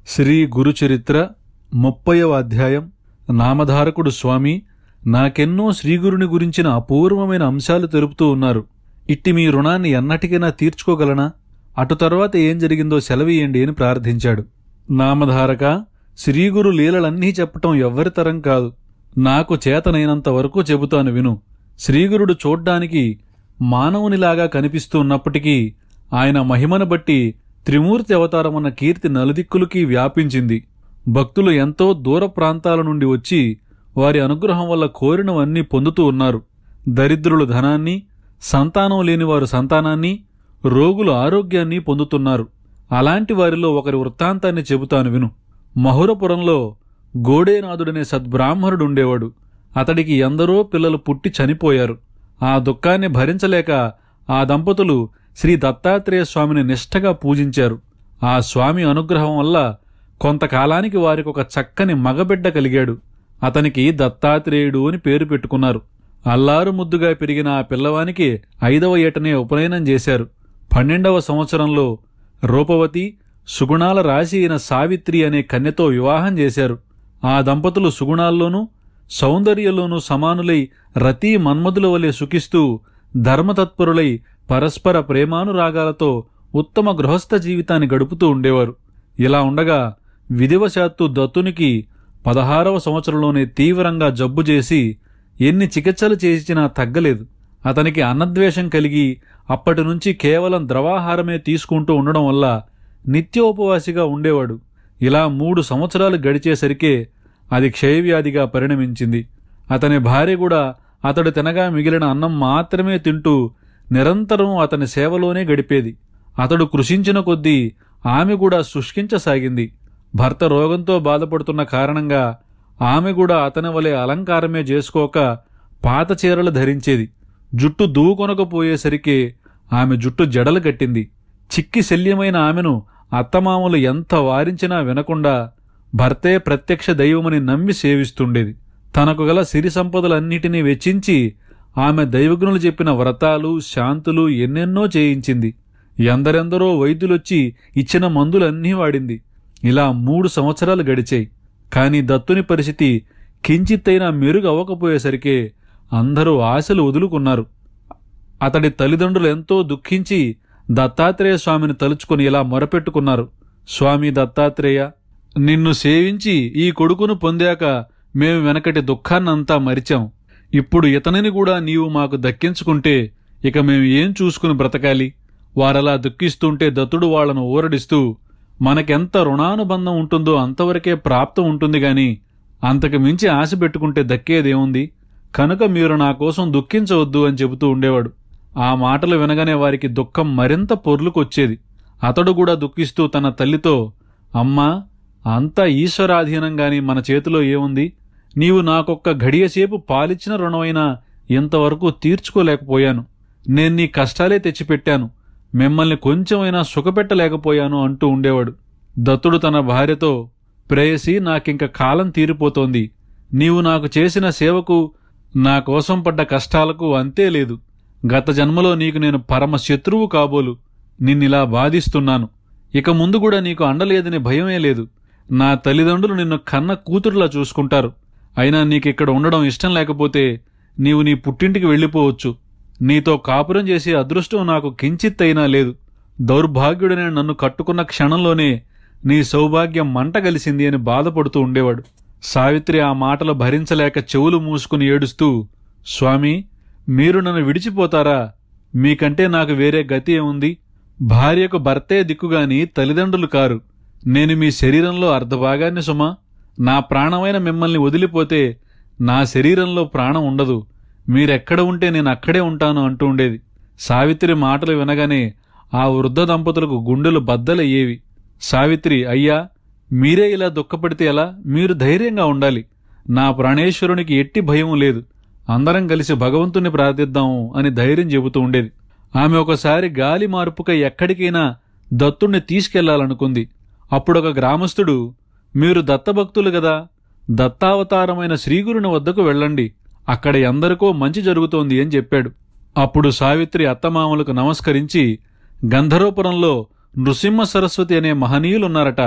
శ్రీ గురుచరిత్ర 30వ అధ్యాయం. నామధారకుడు స్వామి నాకెన్నో శ్రీగురుని గురించిన అపూర్వమైన అంశాలు తెలుపుతూ ఉన్నారు. ఇట్టి మీ రుణాన్ని ఎన్నటికైనా తీర్చుకోగలనా? అటు తర్వాత ఏం జరిగిందో సెలవీయండి అని ప్రార్థించాడు. నామధారక, శ్రీగురు లీలలన్నీ చెప్పటం ఎవ్వరితరం కాదు. నాకు చేతనైనంత వరకు చెబుతాను విను. శ్రీగురుడు చూడ్డానికి మానవునిలాగా కనిపిస్తూ ఉన్నప్పటికీ ఆయన మహిమను బట్టి త్రిమూర్తి అవతారమన్న కీర్తి నలుదిక్కులకి వ్యాపించింది. భక్తులు ఎంతో దూర ప్రాంతాల నుండి వచ్చి వారి అనుగ్రహం వల్ల కోరినవన్నీ పొందుతూ ఉన్నారు. దరిద్రులు ధనాన్ని, సంతానం లేనివారు సంతానాన్ని, రోగులు ఆరోగ్యాన్ని పొందుతున్నారు. అలాంటి వారిలో ఒకరి వృత్తాంతాన్ని చెబుతాను విను. మహురపురంలో గోడేనాథుడనే సద్బ్రాహ్మణుడుండేవాడు. అతడికి ఎందరో పిల్లలు పుట్టి చనిపోయారు. ఆ దుఃఖాన్ని భరించలేక ఆ దంపతులు శ్రీ దత్తాత్రేయ స్వామిని నిష్ఠగా పూజించారు. ఆ స్వామి అనుగ్రహం వల్ల కొంతకాలానికి వారికొక చక్కని మగబిడ్డ కలిగాడు. అతనికి దత్తాత్రేయుడు అని పేరు పెట్టుకున్నారు. అల్లారు ముద్దుగా పెరిగిన ఆ పిల్లవానికి 5వ ఏటనే ఉపనయనం చేశారు. 12వ సంవత్సరంలో రూపవతి, సుగుణాల రాశి అయిన సావిత్రి అనే కన్యతో వివాహం చేశారు. ఆ దంపతులు సుగుణాల్లోనూ సౌందర్యంలోనూ సమానులై రతీ మన్మధుల వలె సుఖిస్తూ ధర్మతత్పరులై పరస్పర ప్రేమానురాగాలతో ఉత్తమ గృహస్థ జీవితాన్ని గడుపుతూ ఉండేవారు. ఇలా ఉండగా విధివశాత్తు దత్తునికి 16వ సంవత్సరంలోనే తీవ్రంగా జబ్బు చేసి ఎన్ని చికిత్సలు చేసినా తగ్గలేదు. అతనికి అన్నద్వేషం కలిగి అప్పటినుంచి కేవలం ద్రవాహారమే తీసుకుంటూ ఉండడం వల్ల నిత్యోపవాసిగా ఉండేవాడు. ఇలా 3 సంవత్సరాలు గడిచేసరికే అది క్షయవ్యాధిగా పరిణమించింది. అతని భార్య కూడా అతడు తినగా మిగిలిన అన్నం మాత్రమే తింటూ నిరంతరం అతని సేవలోనే గడిపేది. అతడు కృషించిన కొద్దీ ఆమె కూడా శుష్కించసాగింది. భర్త రోగంతో బాధపడుతున్న కారణంగా ఆమె కూడా అతని వలె అలంకారమే చేసుకోక పాత చీరలు ధరించేది. జుట్టు దూకొనకపోయేసరికి ఆమె జుట్టు జడలు గట్టింది. చిక్కి శల్యమైన ఆమెను అత్తమామలు ఎంత వారించినా వినకుండా భర్తే ప్రత్యక్ష దైవమని నమ్మి సేవిస్తుండేది. తనకు గల సిరి సంపదలన్నిటినీ వెచ్చించి ఆమె దైవజ్ఞులు చెప్పిన వ్రతాలు, శాంతులు ఎన్నెన్నో చేయించింది. ఎందరెందరో వైద్యులొచ్చి ఇచ్చిన మందులన్నీ వాడింది. ఇలా 3 సంవత్సరాలు గడిచాయి. కాని దత్తుని పరిస్థితి కించిత్తైనా మెరుగు అవ్వకపోయేసరికే అందరూ ఆశలు వదులుకున్నారు. అతడి తల్లిదండ్రులు ఎంతో దుఃఖించి దత్తాత్రేయ స్వామిని తలుచుకుని ఇలా మొరపెట్టుకున్నారు. స్వామి దత్తాత్రేయ, నిన్ను సేవించి ఈ కొడుకును పొందాక మేము వెనకటి దుఃఖాన్నంతా మరిచాం. ఇప్పుడు ఇతనిని కూడా నీవు మాకు దక్కించుకుంటే ఇక మేము ఏం చూసుకుని బ్రతకాలి? వారలా దుఃఖిస్తుంటే దత్తుడు వాళ్లను ఊరడిస్తూ, మనకెంత రుణానుబంధం ఉంటుందో అంతవరకే ప్రాప్తం ఉంటుంది గాని అంతకు మించి ఆశ పెట్టుకుంటే దక్కేదేముంది? కనుక మీరు నా కోసం దుఃఖించవద్దు అని చెబుతూ ఉండేవాడు. ఆ మాటలు వినగానే వారికి దుఃఖం మరింత పొర్లుకొచ్చేది. అతడు కూడా దుఃఖిస్తూ తన తల్లితో, అమ్మా, అంతా ఈశ్వరాధీనంగాని మన చేతిలో ఏముంది? నీవు నాకొక్క ఘడియసేపు పాలిచ్చిన రుణమైనా ఇంతవరకు తీర్చుకోలేకపోయాను. నేను నీ కష్టాలే తెచ్చిపెట్టాను, మిమ్మల్ని కొంచెమైనా సుఖపెట్టలేకపోయాను అంటూ ఉండేవాడు. దత్తుడు తన భార్యతో, ప్రేయసి, నాకింక కాలం తీరిపోతోంది. నీవు నాకు చేసిన సేవకు, నా కోసం పడ్డ కష్టాలకు అంతే లేదు. గత జన్మలో నీకు నేను పరమ శత్రువు కాబోలు నిన్నిలా బాధిస్తున్నాను. ఇక ముందు కూడా నీకు అండలేదని భయమే లేదు. నా తల్లిదండ్రులు నిన్ను కన్న కూతురులా చూసుకుంటారు. అయినా నీకిక్కడ ఉండడం ఇష్టం లేకపోతే నీవు నీ పుట్టింటికి వెళ్ళిపోవచ్చు. నీతో కాపురం చేసే అదృష్టం నాకు కించిత్తైనా లేదు. దౌర్భాగ్యుడనే నన్ను కట్టుకున్న క్షణంలోనే నీ సౌభాగ్యం మంట కలిసింది అని బాధపడుతూ ఉండేవాడు. సావిత్రి ఆ మాటలు భరించలేక చెవులు మూసుకుని ఏడుస్తూ, స్వామి, మీరు నన్ను విడిచిపోతారా? మీకంటే నాకు వేరే గతి ఏముంది? భార్యకు భర్తే దిక్కుగాని తల్లిదండ్రులు కారు. నేను మీ శరీరంలో అర్ధభాగాన్ని సుమా. నా ప్రాణమైన మిమ్మల్ని వదిలిపోతే నా శరీరంలో ప్రాణం ఉండదు. మీరెక్కడ ఉంటే నేను అక్కడే ఉంటాను అంటూ ఉండేది. సావిత్రి మాటలు వినగానే ఆ వృద్ధ దంపతులకు గుండెలు బద్దలయ్యేవి. సావిత్రి, అయ్యా, మీరే ఇలా దుఃఖపడితే ఎలా? మీరు ధైర్యంగా ఉండాలి. నా ప్రాణేశ్వరునికి ఎట్టి భయం లేదు. అందరం కలిసి భగవంతుణ్ణి ప్రార్థిద్దాము అని ధైర్యం చెబుతూ ఉండేది. ఆమె ఒకసారి గాలి మార్పుకై ఎక్కడికైనా దత్తుణ్ణి తీసుకెళ్లాలనుకుంది. అప్పుడొక గ్రామస్థుడు, మీరు దత్తభక్తులు గదా, దత్తావతారమైన శ్రీగురుని వద్దకు వెళ్ళండి, అక్కడ ఎందరికో మంచి జరుగుతోంది అని చెప్పాడు. అప్పుడు సావిత్రి అత్తమామలకు నమస్కరించి, గంధర్వపురంలో నృసింహ సరస్వతి అనే మహనీయులున్నారట,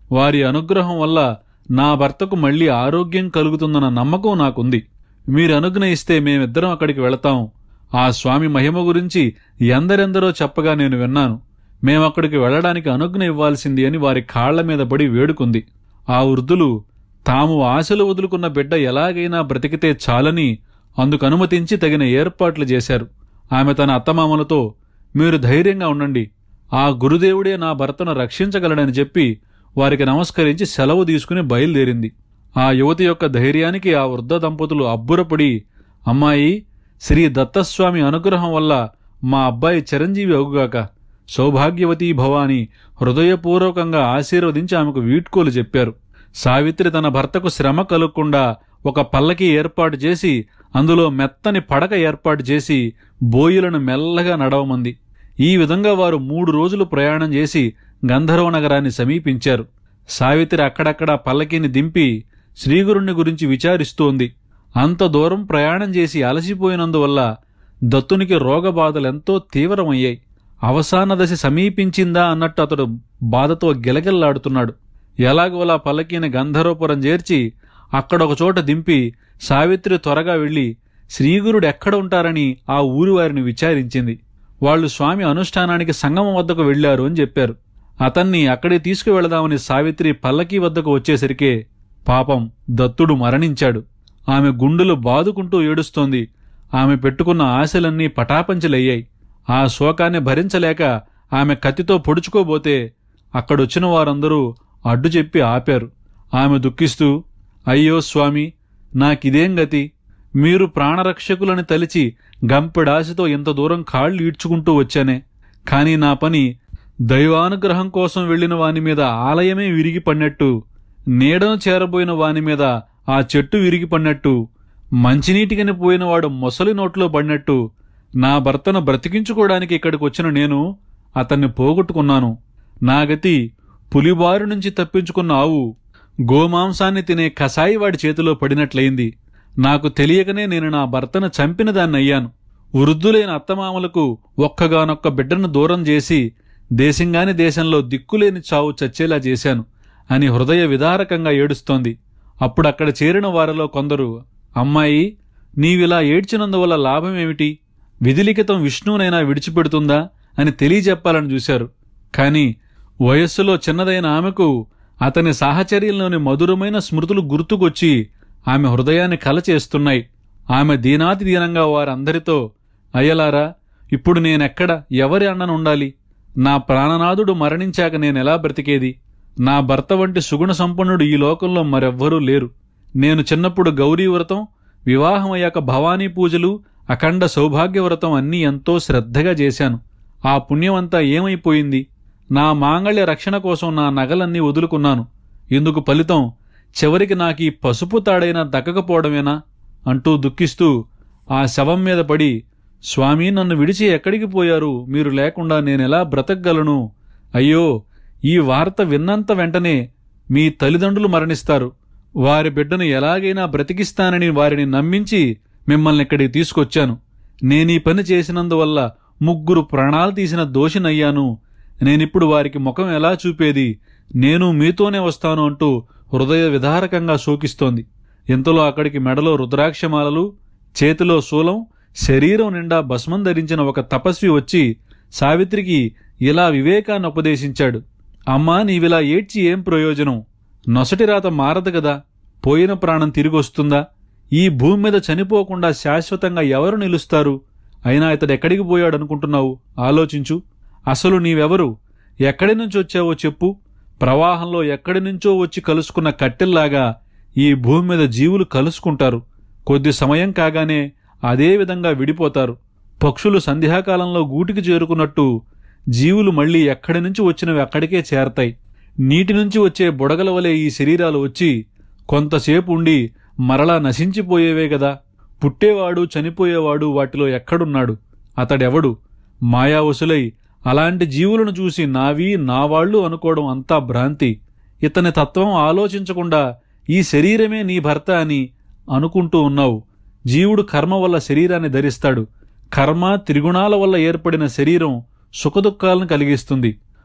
వారి అనుగ్రహం వల్ల నా భర్తకు మళ్లీ ఆరోగ్యం కలుగుతుందన్న నమ్మకం నాకుంది. మీరు అనుగ్రహిస్తే మేమిద్దరం అక్కడికి వెళతాం. ఆ స్వామి మహిమ గురించి ఎందరెందరో చెప్పగా నేను విన్నాను. మేమక్కడికి వెళ్లడానికి అనుజ్ఞ ఇవ్వాల్సింది అని వారి కాళ్ల మీద పడి వేడుకుంది. ఆ వృద్ధులు తాము ఆశలు వదులుకున్న బిడ్డ ఎలాగైనా బ్రతికితే చాలని అందుకు అనుమతించి తగిన ఏర్పాట్లు చేశారు. ఆమె తన అత్తమామలతో, మీరు ధైర్యంగా ఉండండి, ఆ గురుదేవుడే నా భర్తను రక్షించగలడని చెప్పి వారికి నమస్కరించి సెలవు తీసుకుని బయలుదేరింది. ఆ యువతి యొక్క ధైర్యానికి ఆ వృద్ధ దంపతులు అబ్బురపడి, అమ్మాయి, శ్రీ దత్తస్వామి అనుగ్రహం వల్ల మా అబ్బాయి చిరంజీవి అవుగాక, సౌభాగ్యవతీ భవాని హృదయపూర్వకంగా ఆశీర్వదించి ఆమెకు వీడ్కోలు చెప్పారు. సావిత్రి తన భర్తకు శ్రమ కలుగకుండా ఒక పల్లకి ఏర్పాటు చేసి అందులో మెత్తని పడక ఏర్పాటు చేసి బోయిలను మెల్లగా నడవమంది. ఈ విధంగా వారు 3 రోజులు ప్రయాణం చేసి గంధర్వ నగరాన్ని సమీపించారు. సావిత్రి అక్కడక్కడా పల్లకీని దింపి శ్రీగురుణ్ణి గురించి విచారిస్తోంది. అంత దూరం ప్రయాణం చేసి అలసిపోయినందువల్ల దత్తునికి రోగబాధలెంతో తీవ్రమయ్యాయి. అవసాన దశ సమీపించిందా అన్నట్టు అతడు బాధతో గిలగిల్లాడుతున్నాడు. ఎలాగోలా పల్లకీని గంధర్వపురం చేర్చి అక్కడొకచోట దింపి సావిత్రి త్వరగా వెళ్లి శ్రీగురుడు ఎక్కడ ఉంటారని ఆ ఊరి వారిని విచారించింది. వాళ్లు స్వామి అనుష్ఠానానికి సంగమం వద్దకు వెళ్లారు అని చెప్పారు. అతన్ని అక్కడే తీసుకువెళదామని సావిత్రి పల్లకీ వద్దకు వచ్చేసరికే పాపం దత్తుడు మరణించాడు. ఆమె గుండెలు బాదుకుంటూ ఏడుస్తోంది. ఆమె పెట్టుకున్న ఆశలన్నీ పటాపంచలయ్యాయి. ఆ శోకాన్ని భరించలేక ఆమె కత్తితో పొడుచుకోబోతే అక్కడొచ్చిన వారందరూ అడ్డు చెప్పి ఆపారు. ఆమె దుఃఖిస్తూ, అయ్యో స్వామి, నాకిదేం గతి? మీరు ప్రాణరక్షకులని తలిచి గంపెడాశతో ఇంత దూరం కాళ్ళు ఈడ్చుకుంటూ వచ్చానే, కాని నా పని దైవానుగ్రహం కోసం వెళ్లిన వాని మీద ఆలయమే విరిగి పడినట్టు, నీడను చేరబోయిన వాని మీద ఆ చెట్టు విరిగి పడినట్టు, మంచినీటికని పోయినవాడు మొసలి నోట్లో పడినట్టు నా భర్తను బ్రతికించుకోవడానికి ఇక్కడికి వచ్చిన నేను అతన్ని పోగొట్టుకున్నాను. నా గతి పులిబారు నుంచి తప్పించుకున్న ఆవు గోమాంసాన్ని తినే కసాయివాడి చేతిలో పడినట్లయింది. నాకు తెలియకనే నేను నా భర్తను చంపిన దాన్నయ్యాను. వృద్ధులైన అత్తమామలకు ఒక్కగానొక్క బిడ్డను దూరం చేసి దేశంగాని దేశంలో దిక్కులేని చావు చచ్చేలా చేశాను అని హృదయ విదారకంగా ఏడుస్తోంది. అప్పుడక్కడ చేరిన వారిలో కొందరు, అమ్మాయి, నీవిలా ఏడ్చినందువల్ల లాభమేమిటి? విధిలిఖితం విష్ణువునైనా విడిచిపెడుతుందా అని తెలియజెప్పాలని చూశారు. కాని వయస్సులో చిన్నదైన ఆమెకు అతని సాహచర్యంలోని మధురమైన స్మృతులు గుర్తుకొచ్చి ఆమె హృదయాన్ని కలచేస్తున్నాయి. ఆమె దీనాతి దీనంగా వారందరితో, అయ్యలారా, ఇప్పుడు నేనెక్కడ ఎవరి అన్ననుండాలి? నా ప్రాణనాథుడు మరణించాక నేనెలా బ్రతికేది? నా భర్త వంటి సుగుణ సంపన్నుడు ఈ లోకంలో మరెవ్వరూ లేరు. నేను చిన్నప్పుడు గౌరీ వ్రతం, వివాహమయ్యాక భవానీ పూజలు, అఖండ సౌభాగ్యవ్రతం అన్నీ ఎంతో శ్రద్ధగా చేశాను. ఆ పుణ్యమంతా ఏమైపోయింది? నా మాంగళ్య రక్షణ కోసం నా నగలన్నీ వదులుకున్నాను. ఇందుకు ఫలితం చివరికి నాకీ పసుపు తాడైనా దక్కకపోవడమేనా అంటూ దుఃఖిస్తూ ఆ శవం మీద పడి, స్వామి, నన్ను విడిచి ఎక్కడికి పోయారు? మీరు లేకుండా నేనెలా బ్రతకగలను? అయ్యో, ఈ వార్త విన్నంత వెంటనే మీ తల్లిదండ్రులు మరణిస్తారు. వారి బిడ్డను ఎలాగైనా బ్రతికిస్తానని వారిని నమ్మించి మిమ్మల్ని ఇక్కడికి తీసుకొచ్చాను. నేనీ పని చేసినందువల్ల 3 ప్రాణాలు తీసిన దోషినయ్యాను. నేనిప్పుడు వారికి ముఖం ఎలా చూపేది? నేను మీతోనే వస్తాను అంటూ హృదయ విదారకంగా శోకిస్తోంది. ఇంతలో అక్కడికి మెడలో రుద్రాక్షమాలలు, చేతిలో శూలం, శరీరం నిండా భస్మం ధరించిన ఒక తపస్వి వచ్చి సావిత్రికి ఇలా వివేకాన్ని ఉపదేశించాడు. అమ్మా, నీవిలా ఏడ్చి ఏం ప్రయోజనం? నొసటి రాత మారదు కదా. పోయిన ప్రాణం తిరిగొస్తుందా? ఈ భూమి మీద చనిపోకుండా శాశ్వతంగా ఎవరు నిలుస్తారు? అయినా ఇతడెక్కడికి పోయాడనుకుంటున్నావు? ఆలోచించు. అసలు నీవెవరు? ఎక్కడి నుంచి వచ్చావో చెప్పు. ప్రవాహంలో ఎక్కడి నుంచో వచ్చి కలుసుకున్న కట్టెల్లాగా ఈ భూమి మీద జీవులు కలుసుకుంటారు. కొద్ది సమయం కాగానే అదే విధంగా విడిపోతారు. పక్షులు సంధ్యాకాలంలో గూటికి చేరుకున్నట్టు జీవులు మళ్లీ ఎక్కడి నుంచి వచ్చినవి అక్కడికే చేరతాయి. నీటి నుంచి వచ్చే బుడగల వలె ఈ శరీరాలు వచ్చి కొంతసేపు ఉండి మరలా నశించిపోయేవే గదా. పుట్టేవాడు, చనిపోయేవాడు వాటిలో ఎక్కడున్నాడు? అతడెవడు? మాయావసులై అలాంటి జీవులను చూసి నావి, నావాళ్లు అనుకోవడం అంతా భ్రాంతి. ఇతని తత్వం ఆలోచించకుండా ఈ శరీరమే నీ భర్త అని అనుకుంటూ ఉన్నావు. జీవుడు కర్మ వల్ల శరీరాన్ని ధరిస్తాడు. కర్మ, త్రిగుణాల వల్ల ఏర్పడిన శరీరం సుఖదుఖాలను కలిగిస్తుంది.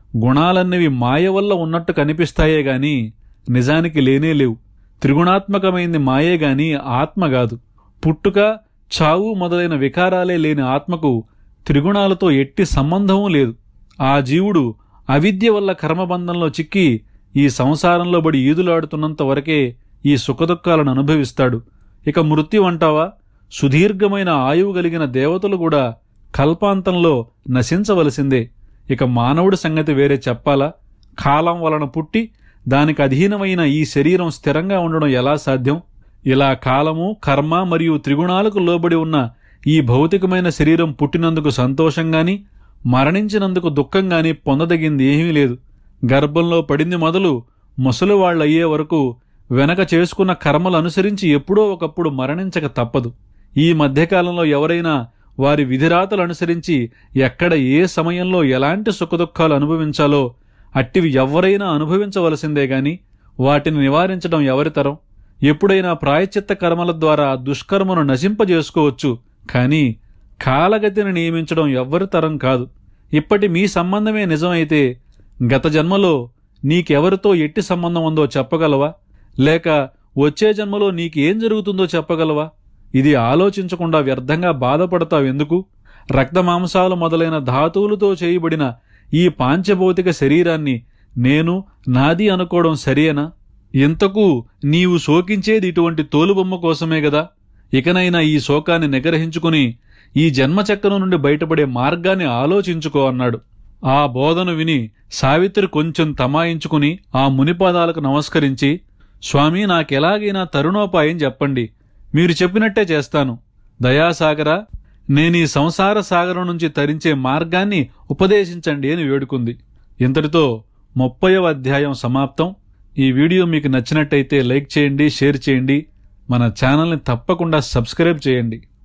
గుణాలన్నవి మాయ వల్ల ఉన్నట్టు కనిపిస్తాయే గాని నిజానికి లేనేలేవు. త్రిగుణాత్మకమైంది మాయే గాని ఆత్మ కాదు. పుట్టుక, చావు మొదలైన వికారాలే లేని ఆత్మకు త్రిగుణాలతో ఎట్టి సంబంధమూ లేదు. ఆ జీవుడు అవిద్య వల్ల కర్మబంధంలో చిక్కి ఈ సంసారంలో బడి ఈదులాడుతున్నంత వరకే ఈ సుఖదుఖాలను అనుభవిస్తాడు. ఇక మృత్యు అంటావా? సుదీర్ఘమైన ఆయువు కలిగిన దేవతలు కూడా కల్పాంతంలో నశించవలసిందే. ఇక మానవుడి సంగతి వేరే చెప్పాలా? కాలం వలన పుట్టి దానికి అధీనమైన ఈ శరీరం స్థిరంగా ఉండడం ఎలా సాధ్యం? ఇలా కాలము, కర్మ మరియు త్రిగుణాలకు లోబడి ఉన్న ఈ భౌతికమైన శరీరం పుట్టినందుకు సంతోషంగాని, మరణించినందుకు దుఃఖంగాని పొందదగింది ఏమీ లేదు. గర్భంలో పడింది మొదలు ముసలివాళ్లయ్యే వరకు వెనక చేసుకున్న కర్మలు అనుసరించి ఎప్పుడో ఒకప్పుడు మరణించక తప్పదు. ఈ మధ్యకాలంలో ఎవరైనా వారి విధిరాతలు అనుసరించి ఎక్కడ ఏ సమయంలో ఎలాంటి సుఖదుఖాలు అనుభవించాలో అట్టివి ఎవరైనా అనుభవించవలసిందే గాని వాటిని నివారించడం ఎవరితరం? ఎప్పుడైనా ప్రాయశ్చిత్త కర్మల ద్వారా దుష్కర్మను నశింపజేసుకోవచ్చు, కానీ కాలగతిని నియమించడం ఎవ్వరితరం కాదు. ఇప్పటి మీ సంబంధమే నిజమైతే గత జన్మలో నీకెవరితో ఎట్టి సంబంధం ఉందో చెప్పగలవా? లేక వచ్చే జన్మలో నీకేం జరుగుతుందో చెప్పగలవా? ఇది ఆలోచించకుండా వ్యర్థంగా బాధపడతావెందుకు? రక్తమాంసాలు మొదలైన ధాతువులతో చేయబడిన ఈ పాంచభౌతిక శరీరాన్ని నేను, నాది అనుకోవడం సరియేనా? ఇంతకు నీవు శోకించేది ఇటువంటి తోలుబొమ్మ కోసమే గదా? ఇకనైనా ఈ శోకాన్ని నిగ్రహించుకుని ఈ జన్మచక్రం నుండి బయటపడే మార్గాన్ని ఆలోచించుకో అన్నాడు. ఆ బోధను విని సావిత్రి కొంచెం తమాయించుకుని ఆ మునిపాదాలకు నమస్కరించి, స్వామి, నాకెలాగైనా తరుణోపాయం చెప్పండి. మీరు చెప్పినట్టే చేస్తాను. దయాసాగరా, నేనీ సంసార సాగరం నుంచి తరించే మార్గాన్ని ఉపదేశించండి అని వేడుకుంది. ఇంతటితో 30వ అధ్యాయం సమాప్తం. ఈ వీడియో మీకు నచ్చినట్టయితే లైక్ చేయండి, షేర్ చేయండి. మన ఛానల్ని తప్పకుండా సబ్స్క్రైబ్ చేయండి.